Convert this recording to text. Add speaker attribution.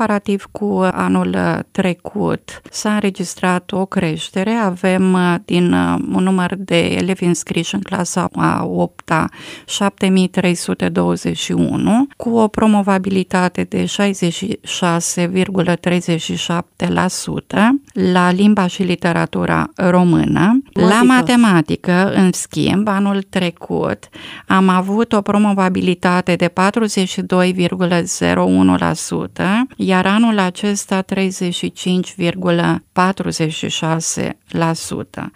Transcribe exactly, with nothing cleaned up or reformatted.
Speaker 1: comparativ cu anul trecut s-a înregistrat o creștere. Avem din un număr de elevi înscriși în clasa a opta șapte mii trei sute douăzeci și unu, cu o promovabilitate de șaizeci și șase virgulă treizeci și șapte la sută la limba și literatura română. La matematică, în schimb, anul trecut am avut o promovabilitate de patruzeci și doi virgulă zero unu la sută, iar anul acesta treizeci și cinci virgulă patruzeci și șase la sută.